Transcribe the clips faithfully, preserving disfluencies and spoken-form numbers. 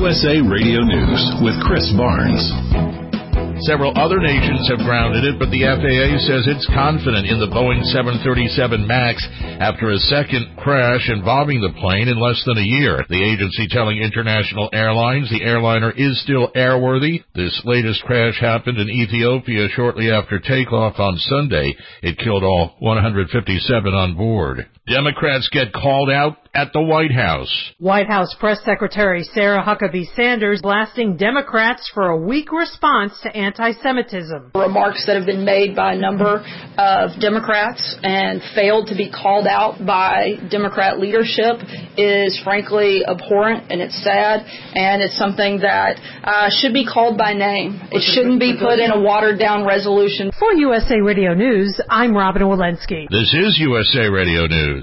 U S A Radio News with Chris Barnes. Several other nations have grounded it, but the F A A says it's confident in the Boeing seven thirty-seven MAX after a second crash involving the plane in less than a year. The agency telling international airlines the airliner is still airworthy. This latest crash happened in Ethiopia shortly after takeoff on Sunday. It killed all one hundred fifty-seven on board. Democrats get called out at the White House. White House Press Secretary Sarah Huckabee Sanders blasting Democrats for a weak response to anti-Semitism. Remarks that have been made by a number of Democrats and failed to be called out by Democrat leadership is frankly abhorrent, and it's sad, and it's something that uh, should be called by name. It shouldn't be put in a watered-down resolution. For U S A Radio News, I'm Robin Walensky. This is U S A Radio News.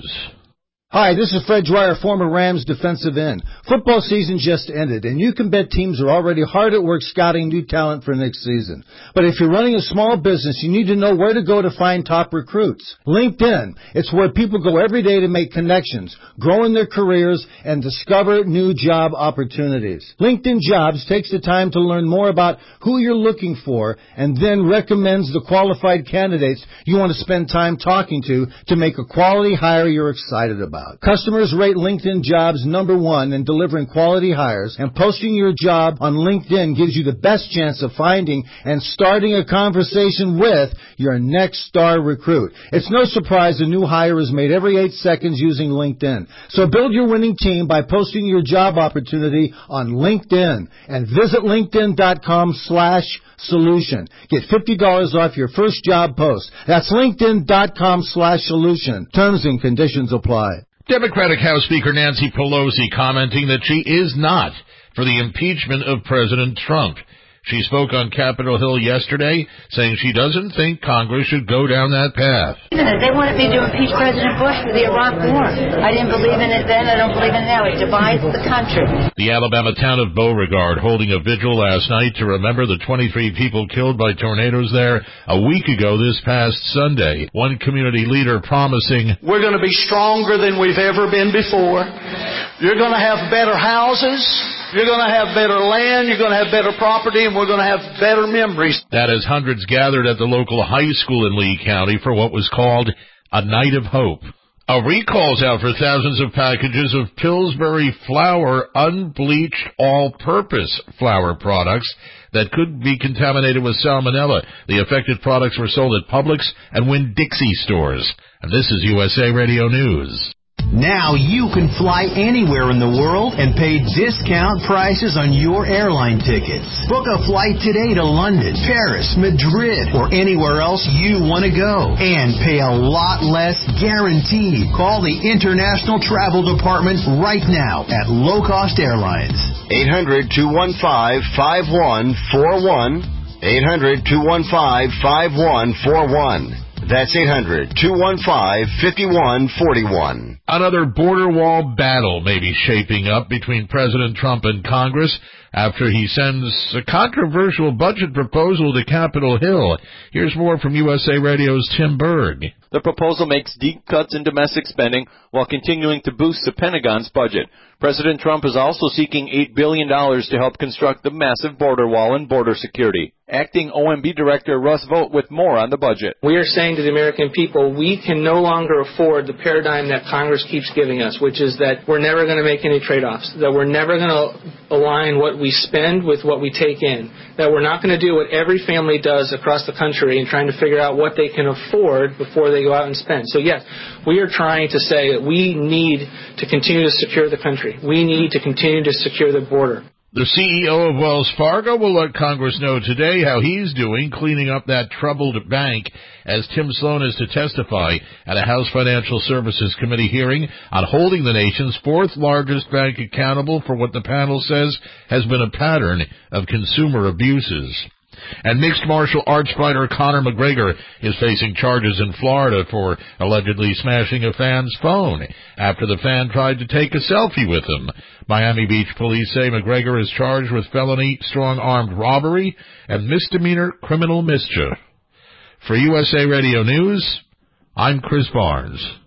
Hi, this is Fred Dwyer, former Rams defensive end. Football season just ended, and you can bet teams are already hard at work scouting new talent for next season. But if you're running a small business, you need to know where to go to find top recruits. LinkedIn. It's where people go every day to make connections, grow in their careers, and discover new job opportunities. LinkedIn Jobs takes the time to learn more about who you're looking for and then recommends the qualified candidates you want to spend time talking to to make a quality hire you're excited about. Customers rate LinkedIn Jobs number one in delivering quality hires, and posting your job on LinkedIn gives you the best chance of finding and starting a conversation with your next star recruit. It's no surprise a new hire is made every eight seconds using LinkedIn. So build your winning team by posting your job opportunity on LinkedIn and visit linkedin.com slash solution. Get fifty dollars off your first job post. That's linkedin.com slash solution. Terms and conditions apply. Democratic House Speaker Nancy Pelosi commenting that she is not for the impeachment of President Trump. She spoke on Capitol Hill yesterday, saying she doesn't think Congress should go down that path. They wanted me to impeach President Bush for the Iraq War. I didn't believe in it then. I don't believe in it now. It divides the country. The Alabama town of Beauregard holding a vigil last night to remember the twenty-three people killed by tornadoes there a week ago this past Sunday. One community leader promising, "We're going to be stronger than we've ever been before. You're going to have better houses. You're going to have better land. You're going to have better property. And we're going to have better memories." That as hundreds gathered at the local high school in Lee County for what was called a Night of Hope. A recall's out for thousands of packages of Pillsbury flour unbleached all-purpose flour products that could be contaminated with salmonella. The affected products were sold at Publix and Winn-Dixie stores. And this is U S A Radio News. Now you can fly anywhere in the world and pay discount prices on your airline tickets. Book a flight today to London, Paris, Madrid, or anywhere else you want to go. And pay a lot less guaranteed. Call the International Travel Department right now at Low Cost Airlines. eight hundred, two one five, five one four one. eight hundred, two one five, five one four one. That's eight hundred, two one five, five one four one. Another border wall battle may be shaping up between President Trump and Congress after he sends a controversial budget proposal to Capitol Hill. Here's more from U S A Radio's Tim Berg. The proposal makes deep cuts in domestic spending while continuing to boost the Pentagon's budget. President Trump is also seeking eight billion dollars to help construct the massive border wall and border security. Acting O M B Director Russ Vought with more on the budget. We are saying to the American people, we can no longer afford the paradigm that Congress keeps giving us, which is that we're never going to make any trade-offs, that we're never going to align what we spend with what we take in, that we're not going to do what every family does across the country and trying to figure out what they can afford before they go out and spend. So, yes, we are trying to say that we need to continue to secure the country. We need to continue to secure the border. The C E O of Wells Fargo will let Congress know today how he's doing cleaning up that troubled bank, as Tim Sloan is to testify at a House Financial Services Committee hearing on holding the nation's fourth largest bank accountable for what the panel says has been a pattern of consumer abuses. And mixed martial arts fighter Conor McGregor is facing charges in Florida for allegedly smashing a fan's phone after the fan tried to take a selfie with him. Miami Beach police say McGregor is charged with felony strong-armed robbery and misdemeanor criminal mischief. For U S A Radio News, I'm Chris Barnes.